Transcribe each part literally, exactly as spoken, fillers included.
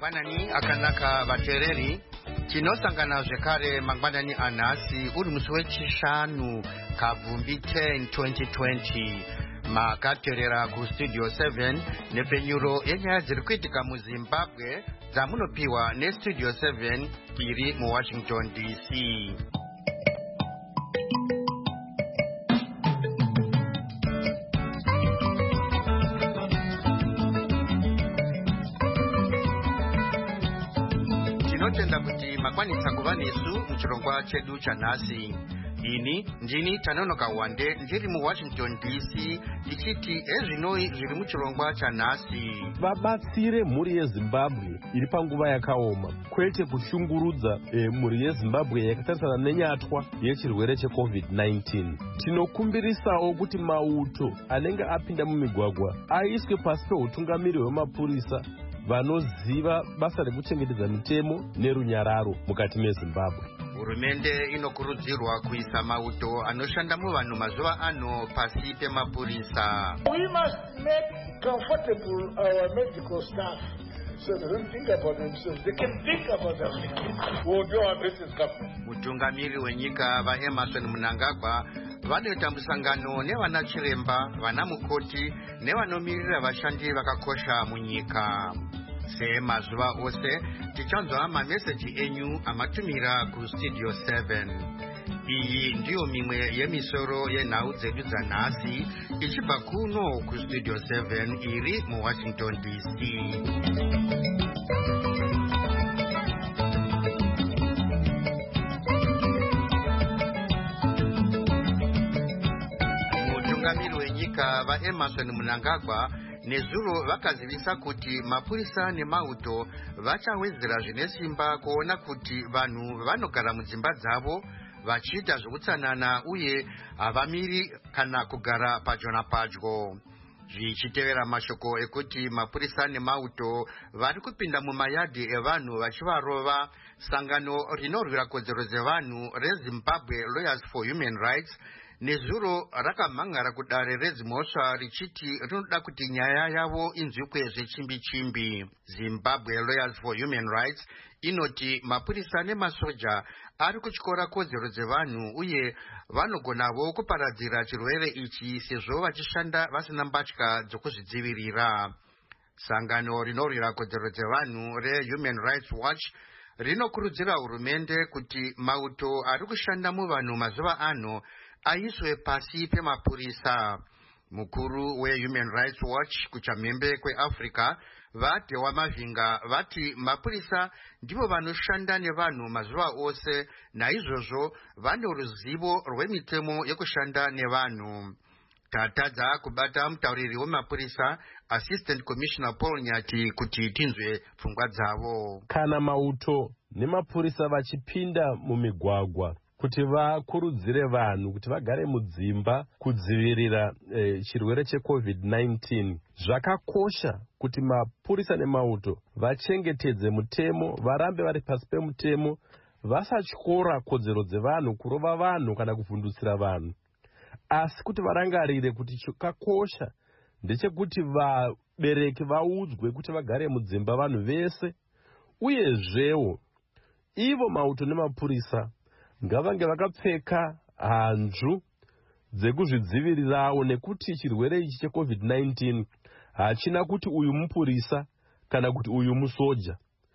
Mangwanani akanaka vateereri tinosangana zvekare mangwanani anhasi uri musi wechishanu kabvumbi ten twenty twenty makateerera kustudio seven nepfenyuro yenyaya dziri kuitika muzimbabwe dzamunopiwa nestudio seven iri muwashington D C. Tinotenda kuti makwanisa kuva nesu muchirongwa chedu chanhasi. Ini ndini Tanonoka Wande ndiri muWashington D C tichiti ezvinoi zviri muchirongwa chanhasi. Vabatsire mhuri yeZimbabwe iri panguva yakaoma, kwete kushungurudza e, mhuri yeZimbabwe yakatarisana nenyatwa yechirwere checovid nineteen. Tinokumbirisawo kuti mauto anenge apinda mumigwagwa aiswe pasi peutungamiri hwemapurisa vanoziva basa rekuchengetedza mitemo nerunyararo mukati meZimbabwe. Hurumende inokurudzirwa kuisa mauto anoshanda muvanhu mazuva ano pasi pemapurisa. We must make comfortable our medical staff so they don't think about themselves. They can think about themselves. We'll do our best as government. Mutungamiri wenyika vaEmerson Mnangagwa vanoita musangano nevana chiremba, vana mukoti nevanomirira vashandi vakakosha munyika. Semazuva ose tichanzwa mameseji enyu amatumira kustudio seven. Iyi ndiyo mimwe yemisoro yenhau dzedu dzanhasi ichibva kuno kustudio seven iri muWashington D C. Mutungamiri wenyika vaEmerson Mnangagwa nezuro vakazivisa kuti mapurisa nemauto vachawedzera zvine simba kuona kuti vanhu vanogara mudzimba dzavo vachiita zvokutsanana uye havamiri kana kugara padyo napadyo. Zvichitevera mashoko ekuti mapurisa nemauto vari kupinda mumayadhi evanhu vachivarova, sangano rinorwira kodzero dzevanhu reZimbabwe Lawyers for Human Rights nezuro rakamhangara kudare redzimhosva richiti rinoda kuti nyaya yavo inzwikwe zvechimbi-chimbi. Zimbabwe Lawyers for Human Rights inoti mapurisa nemasoja ari kutyora kodzero dzevanhu uye vanogonavo kuparadzira chirwere ichi sezvo vachishanda vasina mbatya dzokuzvidzivirira. Sangano rinorwira kodzero dzevanhu reHuman Rights Watch rinokurudzira hurumende kuti mauto ari kushanda muvanhu mazuva ano aiswe pasi pemapurisa. Mukuru weHuman Rights Watch kuchamhembe kweAfrica vaDewa Mavinga vati mapurisa ndivo vanoshanda nevanhu mazuva ose, naizvozvo vane ruzivo rwemitemo yekushanda nevanhu. Tatadza kubata mutauriri wemapurisa Assistant Commissioner Paul Nyati kuti tinzwe pfungwa dzavo. Kana mauto nemapurisa vachipinda mumigwagwa kuti vakurudzire vanhu kuti vagare mudzimba kudzivirira eh, chirwere checovid nineteen, zvakakosha kuti mapurisa nemauto vachengetedze mutemo, varambe vari pasi pemutemo, vasatyora kodzero dzevanhu, kurova vanhu kana kuvhundutsira vanhu, asi kuti varangarire kuti chakakosha ndechekuti vabereki vaudzwe kuti vagare mudzimba vanhu vese. Uyezvewo ivo mauto nemapurisa ngavange vakapfeka hanzvu dzekuzvidzivirirawo, nekuti chirwere ichi checovid nineteen hachina kuti uyu mupurisa kana kuti uyu musoja.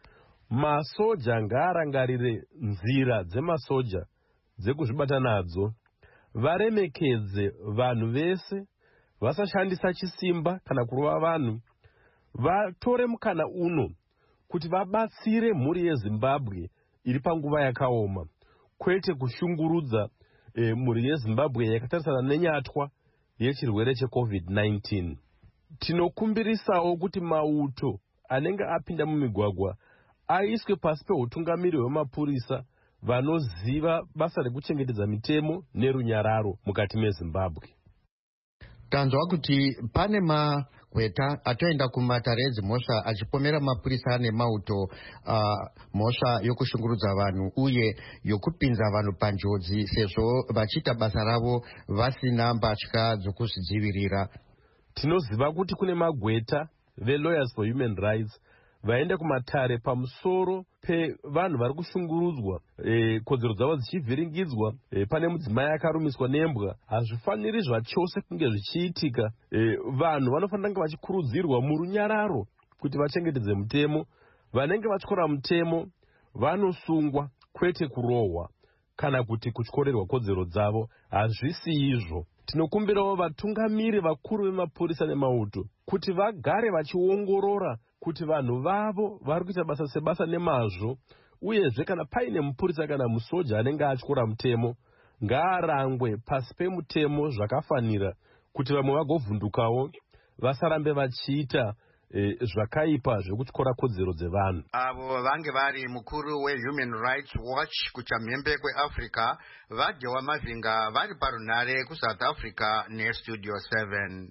Masoja ngaarangarire nzira dzemasoja dzekuzvibata nadzo, varemekedze vanhu vese, vasashandisa chisimba kana kurova vanhu, vatore mukana uno kuti vabatsire mhuri yeZimbabwe iri panguva yakaoma, kwete kushungurudza e, mhuri yeZimbabwe yakatarisana nenyatwa yechirwere checovid nineteen. Tinokumbirisawo kuti mauto anenge apinda mumigwagwa aiswe pasi peutungamiri hwemapurisa vanoziva basa rekuchengetedza mitemo nerunyararo mukati meZimbabwe. Tanzwa kuti pane magweta atoenda kumatare edzimhosva achipomera mapurisa nemauto uh, mhosva yokushungurudza vanhu uye yokupinza vanhu panjodzi sezvo vachiita basa ravo vasina mbatya dzokuzvidzivirira. Tinoziva kuti kune magweta veLawyers for Human Rights vaende kumatare pamusoro pevanhu vari kushungurudzwa e, kodzero dzavo dzichivhiringidzwa. E, pane mudzimai akarumiswa nembwa. Hazvifaniri zvachose kunge zvichiitika. E, vanhu vanofanira kunge vachikurudzirwa murunyararo kuti vachengetedze mutemo. Vanenge vatyora mutemo vanosungwa, kwete kurohwa kana kuti kutyorerwa kodzero dzavo. Hazvisi izvo. Tinokumbirawo vatungamiri vakuru vemapurisa nemauto kuti vagare vachiongorora kuti vanhu vavo vari kuita basa sebasa nemazvo, uyezve kana paine mupurisa kana musoja anenge atyora mutemo ngaarangwe pasi pemutemo zvakafanira, kuti vamwe vagovhundukawo vasarambe vachiita E, zvakaipa zvekutyora kodzero dzevanhu. Avo vange vari mukuru weHuman Rights Watch kuchamhembe kweAfrica vadyewa mavhinga vari parunhare kuSouth Africa neStudio seven.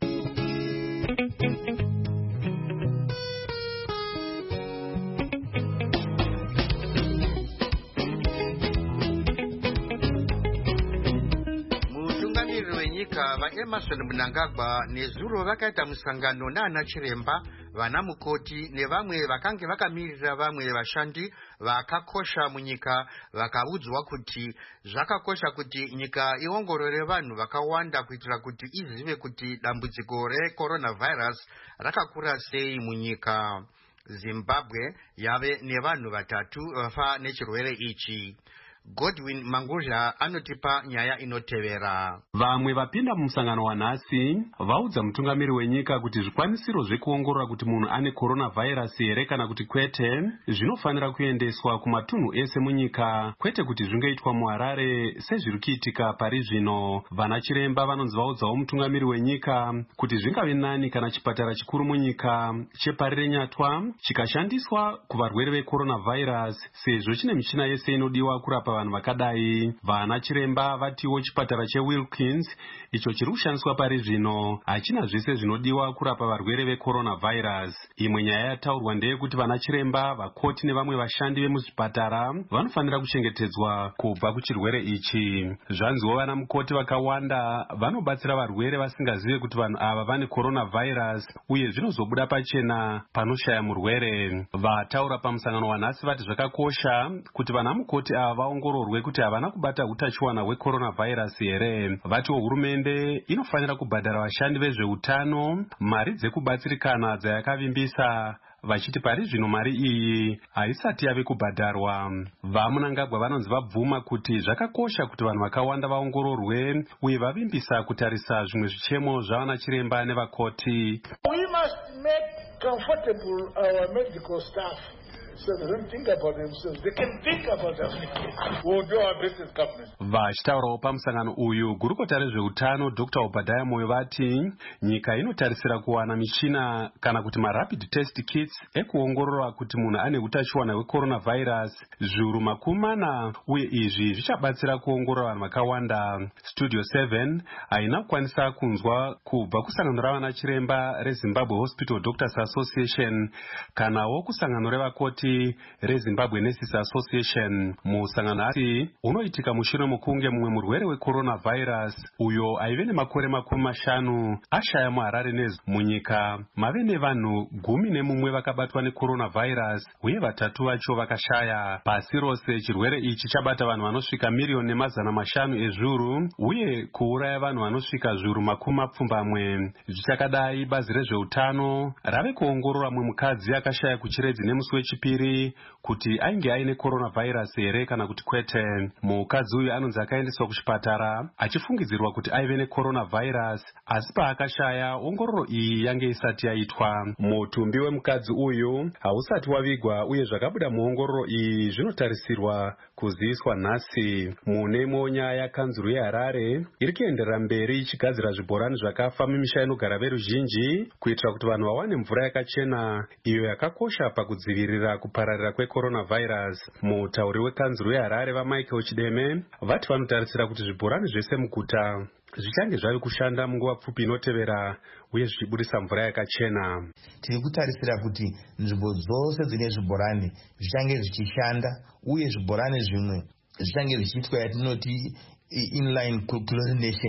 Mutungamiri wenyika vaEmmerson Mnangagwa nezuro vakaita musangano naana chiremba, vana mukoti nevamwe vakange vakamirira vamwe vashandi vakakosha munyika, vakaudzwa kuti zvakakosha kuti nyika iongorore vanhu vakawanda kuitira kuti izive kuti dambudziko recoronavirus rakakura sei munyika. Zimbabwe yave nevanhu vatatu vafa nechirwere ichi. Godwin Manguzha anotipa nyaya inotevera. Vamwe vapinda mumusangano wanhasi vaudza mutungamiri wenyika kuti zvikwanisiro zvekuongorora kuti munhu ane coronavirus here kana kuti kwete zvinofanira kuendeswa kumatunhu ese munyika, kwete kuti zvingoitwa muHarare sezviri kuitika pari zvino. Vana chiremba vanonzi vaudzawo mutungamiri wenyika kuti zvingave nani kana chipatara chikuru munyika chepari renyatwa chikashandiswa kuvarwere vecoronavirus sezvo chine michina yese inodiwa kurapa vanhu vakadai. Vana chiremba vatiwo chipatara cheWilkins icho chiri kushandiswa pari zvino hachina zvese zvinodiwa kurapa varwere vecoronavirus. Imwe nyaya yataurwa ndeyekuti vana chiremba, vakoti nevamwe vashandi vemuzvipatara vanofanira kuchengetedzwa kubva kuchirwere ichi. Zvanziwo vana mukoti vakawanda vanobatsira varwere vasingazive kuti vanhu ava vane coronavirus uye zvinozobuda pachena panoshaya murwere. Vataura pamusangano wanhasi vati zvakakosha kuti vana mukoti ava vaongororwe kuti havana kubata utachiwana hwecoronavirus here. Vatiwo hurumende inofanira kubhadhara vashandi vezveutano mari dzekubatsirikana dzayakavimbisa, vachiti pari zvino mari iyi haisati yave kubhadharwa. VaMnangagwa vanonzi vabvuma kuti zvakakosha kuti vanhu vakawanda vaongororwe uye vavimbisa kutarisa zvimwe zvichemo zvavana chiremba nevakoti. We must make comfortable our medical staff. So they don't think about themselves. They can think about themselves. We'll do our best as government. Vachitaurawo pamusangano uyu, gurukota rezveutano Doctor Obadiah Moyo vati nyika inotarisira kuwana michina kana kuti marapid test kits ekuongorora kuti munhu ane utachiwana hwecoronavirus zviuru makumi mana, uye izvi zvichabatsira kuongorora vanhu vakawanda. Studio seven haina kukwanisa kunzwa kubva kusangano ravana chiremba reZimbabwe Hospital Doctors Association kanawo kusangano revakoti reZimbabwe Nurses Association. Musangano asi unoitika mushure mokunge mumwe murwere wecoronavirus uyo aive nemakore makumi mashanu ashaya muHarare nezu. Munyika mave nevanhu gumi nemumwe vakabatwa necoronavirus uye vatatu vacho vakashaya. Pasi rose chirwere ichi chabata vanhu vanosvika miriyoni nemazana mashanu ezviuru uye kuuraya vanhu vanosvika zviuru makumi mapfumbamwe. Zvichakadai, bazi rezveutano rave kuongorora mumwe mukadzi akashaya kuchiredzi nemusi wechipiri kuti ainge aine coronavirus here kana kuti kwete. Mukadzi uyu anonzi akaendeswa kuchipatara achifungidzirwa kuti aive necoronavirus, asi paakashaya ongororo iyi yange isati yaitwa. Mutumbi wemukadzi uyu hausati wavigwa uye zvakabuda muongororo iyi zvinotarisirwa kuziviswa nhasi. Munemwewo nyaya, kanzuru yeHarare iri kuenderera mberi ichigadzira zvibhorani zvakafa mumisha inogara veruzhinji kuitira kuti vanhu vawane mvura yakachena iyo yakakosha pakudzivirira kupararira kwecoronavirus. Mutauri wekanzuru yeHarare vaMichael Chideme vati vanotarisira kuti zvibhorani zvese muguta zvichange zvave kushanda munguva pfupi inotevera uye zvichibudisa mvura yakachena. Tiri kutarisira kuti nzvimbo dzose dzine zvibhorani zvichange zvichishanda uye zvibhorani zvimwe zvichange zvichiitwa yatinoti inline chlorination,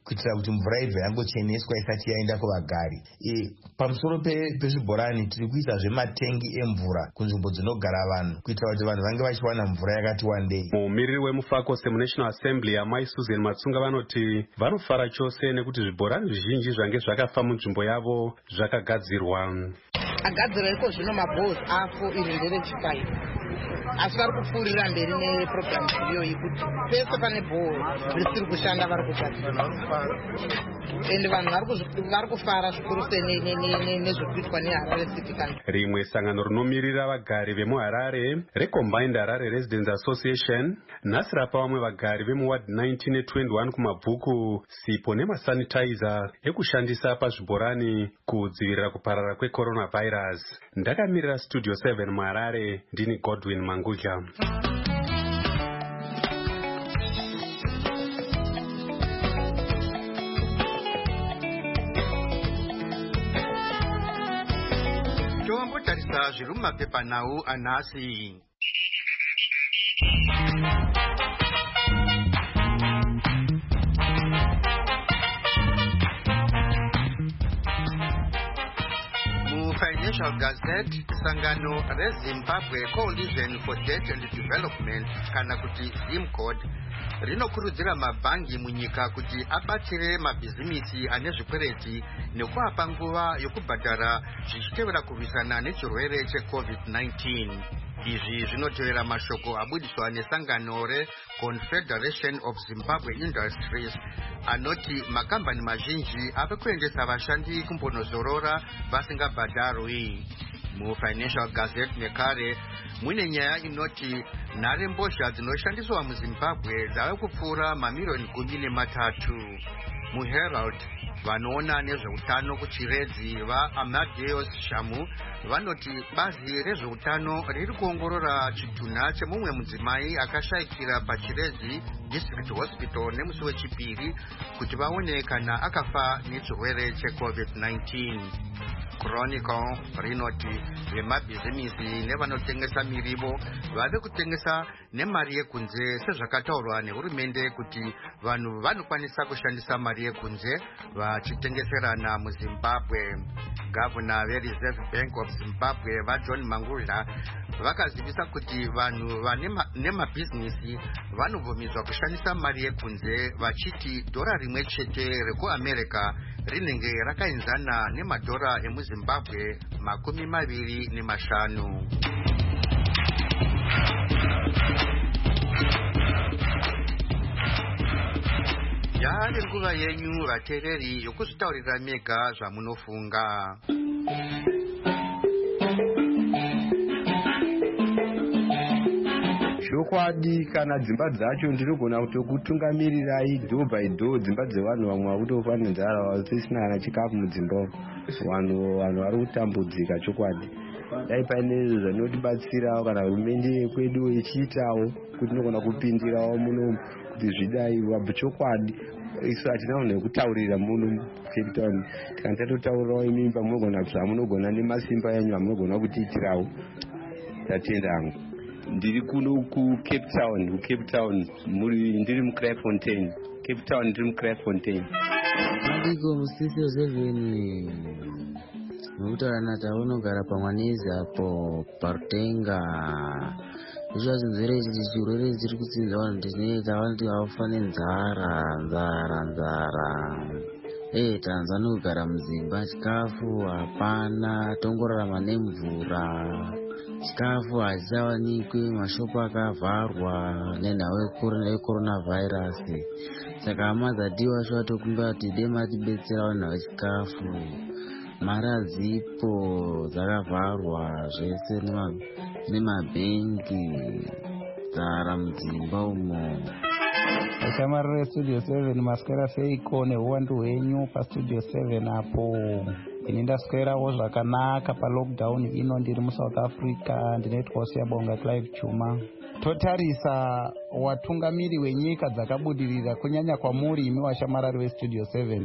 kuitira kuti mvura ibva yangocheneswa isati yaenda kuvagari. E, pamusoro pezvibhorani tiri kuisazve matengi emvura kunzvimbo dzinogara vanhu kuitira kuti vanhu vange vachiwana mvura yakati wandei. Mumiriri wemufako semunational assembly amai Susan Matsunga vanoti vanofara chose nekuti zvibhorani zvizhinji zvange zvakafa munzvimbo yavo zvakagadzirwa. Agadzira iko zvino mabhos afo iri nderechipai asi vari kupfuurira mberi nepurogiramu iyo yekuti pese pane bhoo risiri kushanda vari kugadzira ende vanhu vari kufara zvikuru sei nezvekuitwa neHarare City Council. Rimwe sangano rinomirira vagari vemuHarare reCombined Harare Residents Association nhasi rapa vamwe vagari vemuward nineteen netwenty-one kumabhuku sipo nemasanitizer ekushandisa pazvibhorani kudzivirira kuparara kwecoronavirus. Ndakamirira studio seven muHarare ndini Godwin Mangudya. Tombotarisa zviri mumapepa nhau anhasi. Financial Gazette, sangano reZimbabwe Coalition for Debt and Development kana kuti ZIMCOD rinokurudzira mabhangi munyika kuti abatsire mabhizimisi ane zvikwereti nekuapa nguva yokubhadhara zvichitevera kurwisana nechirwere checovid nineteen. Izvi zvinotevera mashoko abudiswa nesangano reConfederation of Zimbabwe Industries anoti makambani mazhinji ave kuendesa vashandi kumbonozorora vasingabhadharwi. MuFinancial Gazette nekare mune nyaya inoti nhare mbozha dzinoshandiswa muZimbabwe dzave kupfuura mamiliyoni gumi nematatu. MuHerald vanoona nezveutano kuchiredzi vaAmadeus Shamu vanoti bazi rezveutano riri kuongorora chitunha chemumwe mudzimai akashayikira pachiredzi District Hospital nemusi wechipiri kuti vaone kana akafa nechirwere checovid nineteen. Chronicle rinoti vemabhizimisi nevanotengesa mirivo vave kutengesa nemari yekunze sezvakataurwa nehurumende kuti vanhu vanokwanisa kushandisa mari yekunze vachitengeserana muZimbabwe. Gavana veReserve Bank of Zimbabwe vaJohn Mangudya vakazivisa kuti vanhu vane nemabhizinisi vanobvumidzwa kushandisa mari yekunze vachiti dhora rimwe chete rekuAmerica rinenge rakaenzana nemadhora emuZimbabwe makumi maviri nemashanu. Yave nguva yenyu vateereri yokuzvitaurira mega zvamunofunga. Zvokwadi kana dzimba dzacho ndinogona kutokutungamirirai door by door dzimba dzevanhu vamwe vakutofa nenzara vasisina kana chikafu mudzimba vanhu vanhu vari kutambudzika. Chokwadi dai paine zvanotibatsirawo kana hurumende yekwedu ichiitawo kuti tinogona kupindirawo muno kuti zvidai wabva. Chokwadi isu hatina vanhu vekutaurira muno Cape Town, tikana tatotaurirawo imimba munogona zvamunogona nemasimba enyu amunogona kutiitirawo. Tatenda hangu. Ndiri kuno kuCape Town, kuCape Town muri ndiri muCraifontein. Cape Town ndiri muCraifontein. Ndiko musisi seven mutaana taunogara pamwanezi apo parutenga. Izvo zinzere ichi chirwere chiri kutsinza vanhu ndinoita vantu vafa nenzara nzara nzara. Eh, tanzani kugara muzimba chikafu hapana, tongorarama nemvura. Chikafu hachiwanikwi, mashopu akavharwa nenhau yecoronavirus. Saka hama dzadiwa zvatokumbira kuti dai matibetsera vanhu vechikafu. Mari hadzipo, dzakavharwa zvese nemabhengi, dzara mudzimba umo. Shamarire Studio seven maswera seiko neuwandu hwenyu paStudio seven apo. Ini ndaswerawo zvakanaka palockdown ino ndiri muSouth Africa, ndinoitwa siyabonga Clive Chuma. Totarisa watungamiri wenyika dzakabudirira kunyanya kwamuri imi washamarari weStudio seven.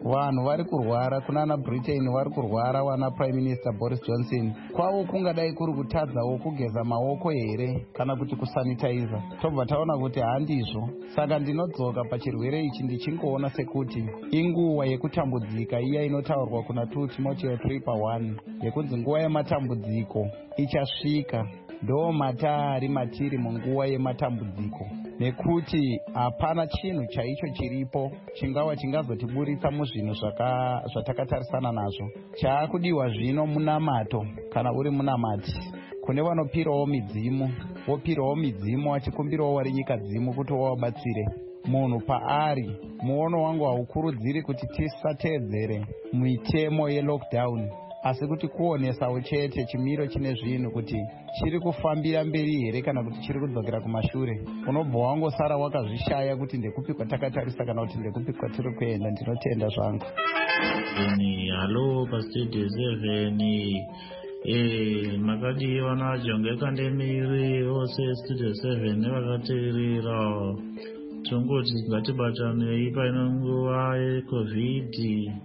vanhu vari kurwara kunana Britain, vari kurwara wana Prime Minister Boris Johnson. Kwavo kungadai kuri kutadzawo kugeza maoko here kana kuti kusanitiza. Tobva taona kuti handizvo. Saka ndinodzoka pachirwere ichi ndichingoona sekuti inguva yekutambudzika iya inotaurwa kuna two Timothy three pa one yekunzi nguva yematambudziko ichasvika. Ndo matari matiri munguva yematambudziko, nekuti hapana chinhu chaicho chiripo chingava chingazotiburitsa muzvinhu zvatakatarisana nazvo. Chaakudiwa zvino munamato. Kana uri munamati, kune vanopirawo midzimu, wopirawo midzimu achikumbirawo vari nyika dzimu kuti wawabatsire. Munhu paari, muono wangu haukurudziri kuti tisateedzere mitemo yelockdown, asi kuti kuonesawo chete chimiro chine zvinhu kuti chiri kufambira mberi here kana kuti chiri kudzokera kumashure. Unobva wangosara wakazvishaya kuti ndekupi kwatakatarisa kana kuti ndekupi kwatiri kuenda. Ndinotenda zvangu. Halo pastudio seven. Eh, makadi wana jongeka ndemiri ose studio seven nevakateerera. Tongoti ngatibatanei paino nguva yecovid.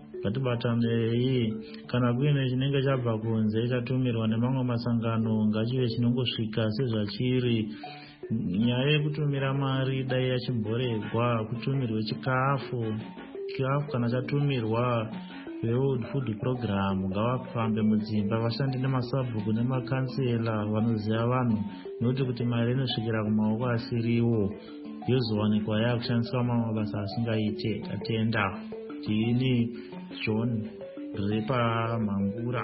Ngatibatanei kana kuine chinenge chabva kunze chatumirwa nemamwe masangano ngachive chinongosvika sezvachiri. Nyaya yekutumira mari dai yachimboregwa, kutumirwe chikafu chikafu kana chatumirwa World Food Program ngavafambe mudzimba, vashandi nemasabhuku nemakansela vanoziva vanhu, nokuti kuti mari inosvikira kumaoko asiriwo yozowanikwa yakushandiswa mamwe mabasa asingaite. Tatenda. Tini John Repa Mangura.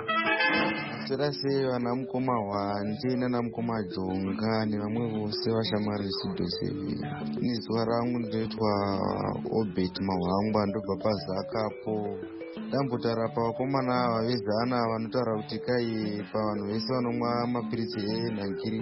Serase vana mukoma Hwandi nana mukoma Jonga nevamwe vose vashamari studio seven. Ni zuva rangu ndoitwa Obet Mahwangwa, ndobva paZakapo. Ndambotara pavakomana ava vezana vanotaura kuti kai pavanhu vese vanomwa mapiritsi enhangiri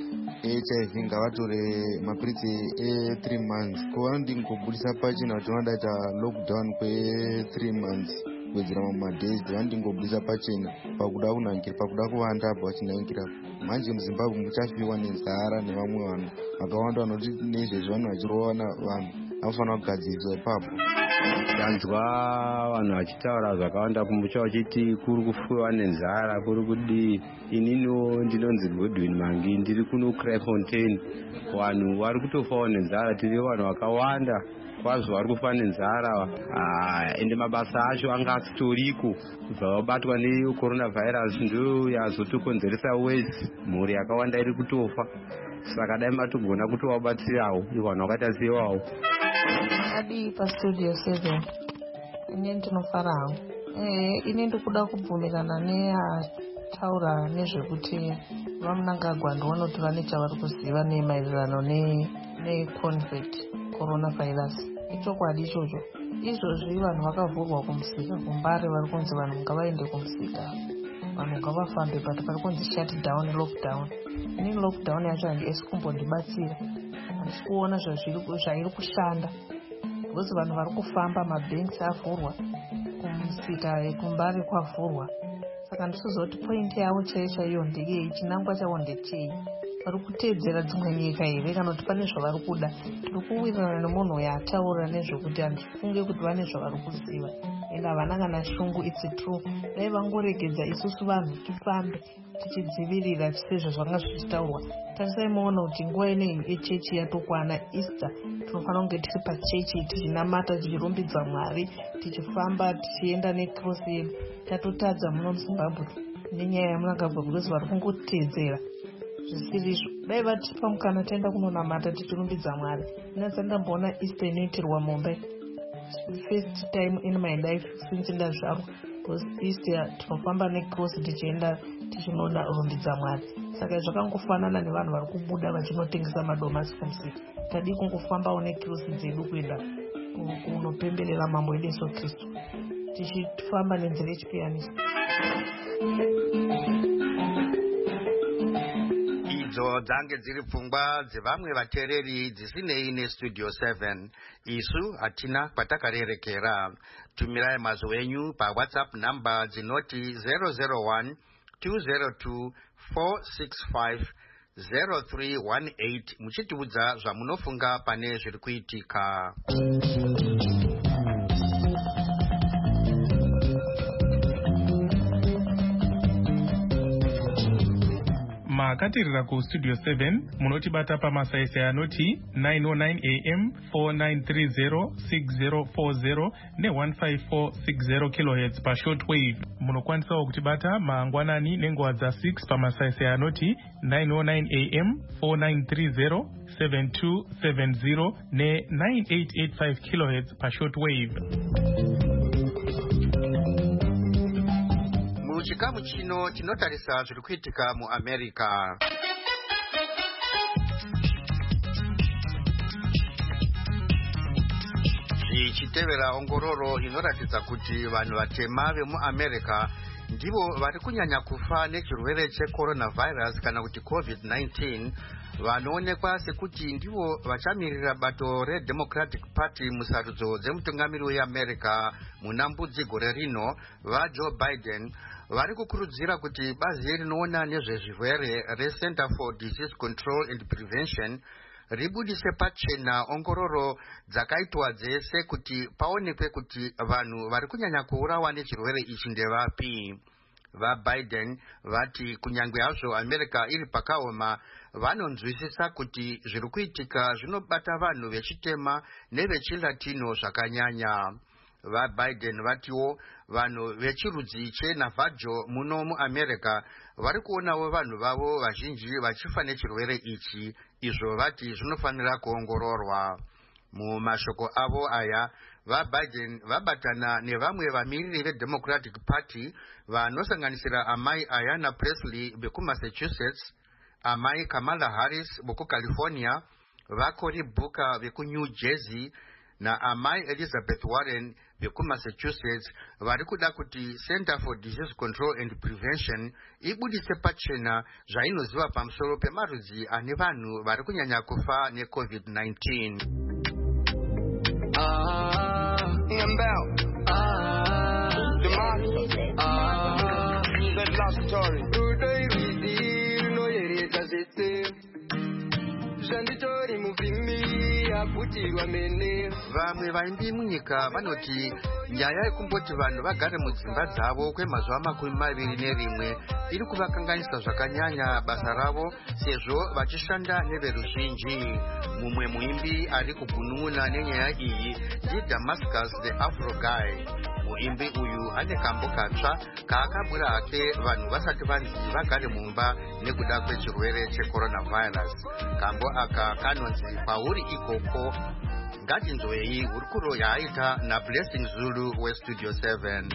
H I V ngavatore mapiritsi e three months. Ko vanondingobudisa pachena kuti vandaita lockdown kwe three months kuwedzera mamadays, vandingobudisa pachena pakuda kunhangiri, pakuda kuvanda apa vachinhangirapo. Manje muZimbabwe muchafiwa nenzara nevamwe vanhu vakawanda vanoti nezvezvi vanhu vachirowana vanhu vanofanira kugadziriswa ipapo. Ndanzwa vanhu vachitaura zvakawanda kumbucha vachiti kuri kufuwa nenzara, kuri kudi. Inino ndinonzi Godwin Mangi, ndiri kuno Kraaifontein. Vanhu vari kutofawo nenzara, tiri vanhu vakawanda kwazvo vari kufa nenzara. Ende mabasa acho anga asitoriko kubva vabatwa necoronavirus, ndo yazotokonzeresa wezi mhuri yakawanda iri kutofa. Saka dai matogona kutovabatsirawo vanhu vakaita sewawo. Adi pastudio seven. Ine ndinofarawo. Eh, ine ndikuda kubvumirana neataura nezvekuti vaMnangagwa ndiona kuti vane chavari kuziva nemaererano neCOVID coronavirus. Ichokwadi ichocho. Izvozvi vanhu vakavhurwa kumusika kumbare, vari kunzi vanhu ngavaende kumusika, vanhu ngavafambe, but pari kunzi shutdown, lockdown. Ini lockdown yacho handiesi kumbondibatsira, handisi kuona zvairi kushanda, because vanhu vari kufamba, mabanks avhurwa, kumusika kumbare kwavhurwa. Saka ndisizoti point yavo chaiyo chaiyo ndeyei, chinangwa chavo ndechei, vari kuteedzera dzimwe nyika here kana kuti pane zvavari kuda. Tiri kuwirirana nemunhu yataura nezvekuti handifunge kuti vane zvavari kuziva, ende havana kana shungu. It's true. Dai vangoregedza isusu vanhu tifambe tichidzivirira sezvo zvanga zvichitaurwa. Tarisai muona kuti nguva inei yechechi yatokwana Easter, tinofanira kunge tiri pachechi tichinamata, tichirumbidza Mwari, tichifamba tichienda necross yedu. Tatotadza muno muZimbabwe nenyaya yaMnangagwa, because vari kungoteedzera zvisirizvo. Dai vatipa mukana taenda kunonamata tichirumbidza Mwari. Ndinasa ndamboona Easter inoitirwa Mumbai, first time in my life since ndazvarwa, because Easter tinofamba necross tichienda tichinoda rumbidza Mwari. Saka zvakangofanana nevanhu vari kubuda vachinotengesa madomasi kumusika. Tadi kungofambawo necross dzedu kuenda kunopemberera mambo wedu Yesu Kristu, tichifamba nenzira yechipiyanisi. Idzo dzange dziri pfungwa dzevamwe vateereri dzisinei nestudio seven. Isu hatina kwatakarerekera. Tumirai mazwi enyu paWhatsApp namba dzinoti zero zero one two zero two four six five zero three one eight muchitiudza zvamunofunga pane zviri kuitika. makatirira kustudio seven munotibata pamasaisai anoti nine oh nine a m four nine three zero six zero four zero ne one five four six zero kilohertz pashortwave. Munokwanisawo kutibata mangwanani nenguva dza six pamasaisai anoti nine oh nine a m four nine three zero seven two seven zero ne nine eight eight five kilohertz pashortwave. Muchikamu chino chinotarisa zviri kuitika muAmerica. Zvichitevera ongororo inoratidza kuti vanhu vatema vemuAmerica ndivo vari kunyanya kufa nechirwere checoronavirus kana kuti covid nineteen, vanoonekwa sekuti ndivo vachamirira bato reDemocratic Party musarudzo dzemutungamiri weAmerica muna mbudzi gore rino vaJoe Biden. Vari kukurudzira kuti bazi rinoona nezvezvirwere reCenter for Disease Control and Prevention ribudise pachena ongororo dzakaitwa dzese kuti paonekwe kuti vanhu vari kunyanya kuurawa nechirwere ichi ndevapi. VaBiden vati kunyange hazvo America iri pakaoma, vanonzwisisa kuti zviri kuitika zvinobata vanhu vechitema nevechilatino zvakanyanya. VaBiden vatiwo vanhu vechirudzi chenavajo muno muAmerica vari kuonawo vanhu vavo vazhinji vachifa nechirwere ichi, izvo vati zvinofanira kuongororwa. Mumashoko avo aya, vaBiden vabatana nevamwe vamiriri veDemocratic Party vanosanganisira amai Ayanna Pressley vekuMassachusetts, amai Kamala Harris vekuCalifornia, vaCory Booker vekuNew Jersey na amai Elizabeth Warren vekuMassachusetts, vari kuda kuti Center for Disease Control and Prevention ibudise pachena zvainoziva pamusoro pemarudzi ane vanhu vari kunyanya kufa necovid nineteen. Ah, Ngambel, ah, Demasi, ah, that love story. Today we see no yereta zete. Janditori muvimi aputirwa mene. Vamwe vaimbi munyika vanoti nyaya yekumboti vanhu vagare mudzimba dzavo kwemazuva makumi maviri nerimwe iri kuvakanganisa zvakanyanya basa ravo sezvo vachishanda neveruzhinji. Mumwe muimbi ari kugunun'una nenyaya iyi ndiDamascus the Afro Guy. Muimbi uyu ane kambo katsva kaakabwira hake vanhu vasati vanzi vagare mumba nekuda kwechirwere checoronavirus. Kambo aka kanonzi pauri ikoko. Ngatinzwei hurukuro yaaita naBlessing Zulu weStudio seven.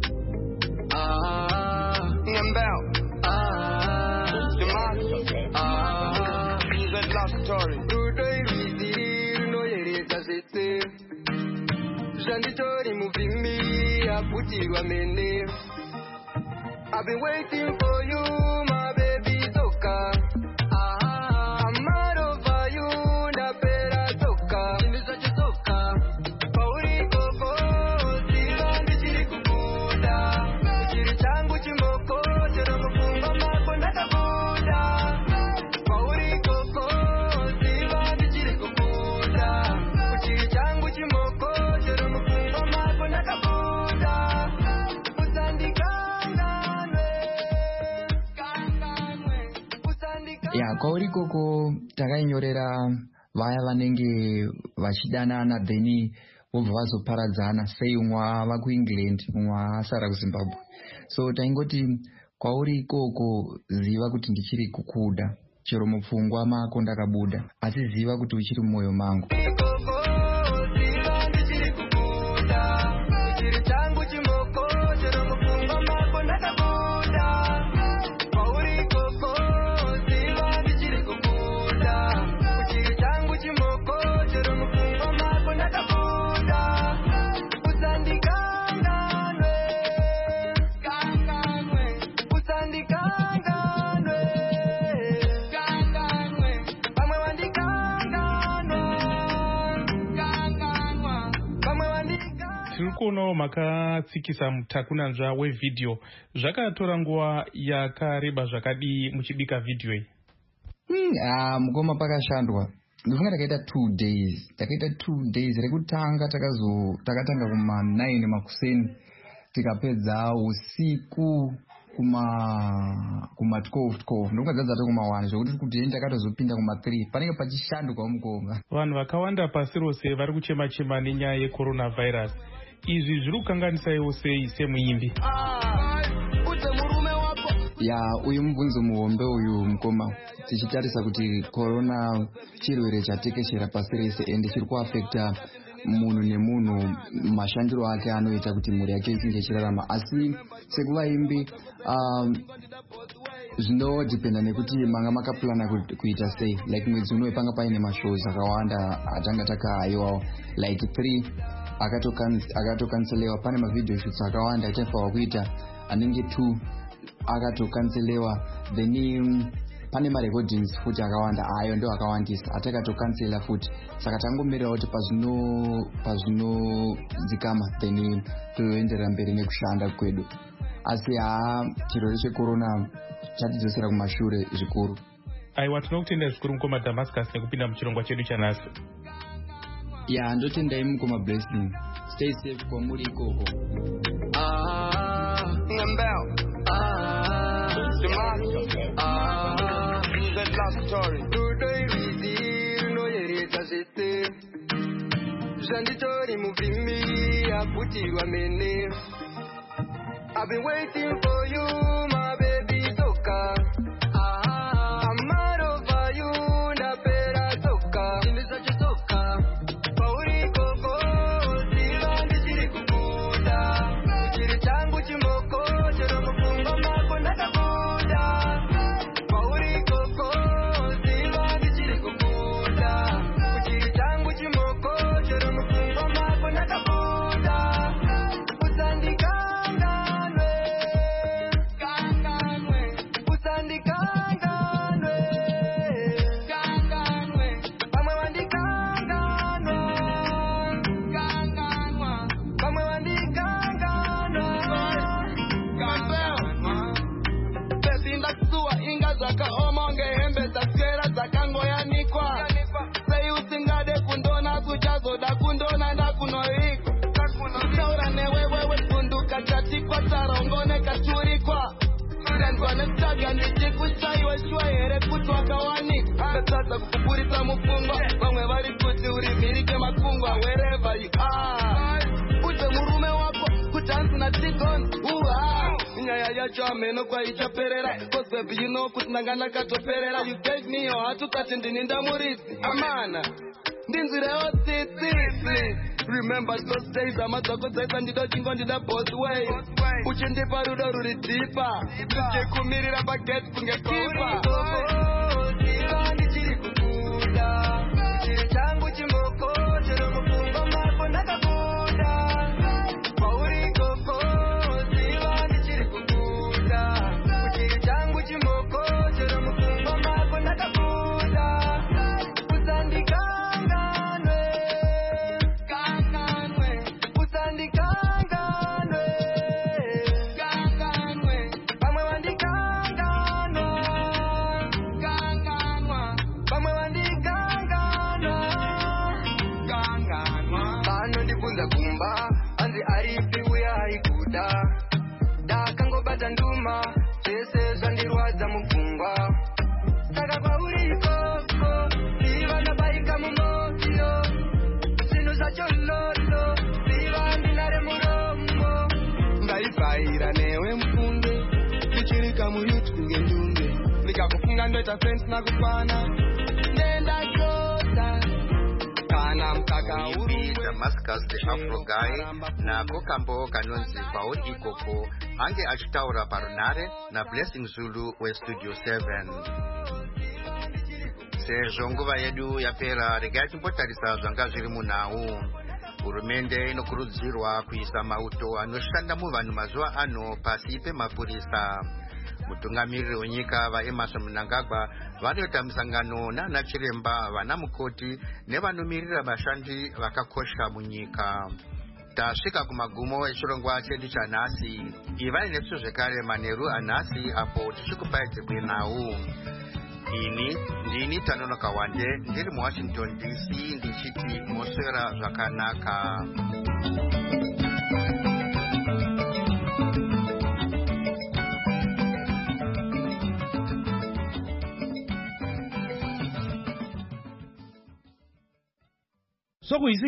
Ah, Ngambel, ah, Demasi, ah, that love story. Today we see no yereta zete. Janditori muvimi aputirwa mene. I've been waiting for you, my baby Zoka. Ah, I'm out over you, na pera Zoka. Chimiza chizoka. Pauri koko, ziva ndichiri kubuda. Chiri changu chimoko, chero mufungo mako ndakabuda. Pauri koko, ziva ndichiri kubuda. Chiri changu chimoko, chero mufungo mako ndakabuda. Ya kwauri koko takainyorera vaya vanenge vachidanana then vobva vazoparadzana, sei umwe ava kuEngland umwe asara kuZimbabwe. So taingoti kwauri ikoko ziva kuti ndichiri kukuda, chero mupfungwa mako ndakabuda, asi ziva kuti uchiri mumwoyo mangu. Tirikuonawo makatsikisa mutakunanzva wevidhio. Zvakatora nguva yakareba zvakadii muchibika vidhio iyi? Hmm, ah, mukoma pakashandwa. Ndofunga takaita two days. Takaita two days. Rekutanga takazo takatanga kuma nine makuseni. Tikapedza usiku kuma kuma twelve twelve ndokadzadza to kuma one zvekuti kuti enda takatozopinda kuma three panenge pachishanduka mukomba. Vanhu vakawanda pasi rose vari kuchema chema nenyaya yecoronavirus. Izvi zviri kukanganisaiwo sei semuimbi? Ya uyu mubvunzo muhombe uyu mukoma, tichitarisa kuti corona chirwere chatekeshera pasi rese ende chiri kuafekta munhu nemunhu mashandiro ake anoita kuti mhuri yake ichinge ichirarama. Asi sekuvaimbi um, zvinodhipenda nekuti manga makapurana kuita sei. Like mwedzi uno panga paine mashows akawanda atanga takahaiwawo like three akatokanselewa. Pane mavideo shoots akawanda ataifanirwa kuita anenge two akatokanselewa. Then um, pane marecordings futi akawanda ayo ndo akawandisa atakatokansela futi. Saka tangomirira kuti pazvino pazvinodzikama then toenderera mberi nekushanda kwedu. Asi haa chirwere checorona chatidzosera kumashure zvikuru. Aiwa, tinokutenda zvikuru mukoma Damascus nekupinda muchirongwa chedu chanhasi. Ya ndotendai mukoma Blessing. Stay safe kwamuri ikoko. Ah, Ngambel. Ah, Damascus. Ah, the last story. Today we deal no yereta zete. Janditori muvimi aputirwa mene. I've been waiting for you, my baby Toka. Ah, I'm mad over you, na pera Toka. Inisa Toka. Pauri koko, siva ndishiri kukuda. Uchiri changu chimoko, chero mufungo mako nakakuda. Pauri koko, siva ndishiri kukuda. Uchiri changu chimoko, chero mufungo mako nakakuda. Usandika kundona ndakunoiko kutaura newewewe kunduka chatikwa tarongone katurikwa ndandwa nestaga ndichikushaiwe shwa here kuti wakawanika ndatadza kukupurisa mupfungwa vamwe vari kuti uri mhirike makungwa wherever you are. Udze murume wako kuti hanzina tigoni uha nyaya yacho ameno kwaichaperera cause baby you know kuti ndanga ndakatoperera. You gave me your heart ukati ndini ndamurisi amana ndinzirewo tsitsitsi. Remember those days amadzako dzaisa ndida chingo ndida both way uchindipa rudo ruri dhipa ndichikumirira pageti kunge kipa. Iva ndichiri kukuda chiri changu chimboko chero mufungo mako ndakabuda. Pauri koko iva ndichiri kukuda chiri changu chimboko chero mufungo mako ndakabuda. Usandika kumba anzi aripi uya aikuda dakangobata nduma zvese zvandirwadza mupfungwa. Saka kwauri ikoko iva ndabaika mumoyo zvinhu zvacho lolo iva ndinare muromo. Ndaibvaira newe mufunge ndichiri kamuyuti kunge ndunge ndikakufunga ndoita fensi nakukwana ndendachota kana mkaka uri Damascus the Afro Guy nako kambo kanonzi Pauri ikoko ange achitaura parunare na Blessing Zulu weStudio seven. Sezvo nguva yedu yapera, regai timbotarisa zvanga zviri munhau. Hurumende inokurudzirwa kuisa mauto anoshanda muvanhu mazuva ano pasi pemapurisa. Mutungamiriri wenyika vaEmmerson Mnangagwa vanoita musangano nana chiremba, vana mukoti nevanomiririra vashandi vakakosha munyika. Tasvika kumagumo echirongwa chedu chanhasi. Ivai nesu zvekare manheru anhasi apo tichikupai dzimwe nhau. Ini ndini Tanonoka Wande ndiri muWashington D C ndichiti moswera zvakanaka. sokuyizi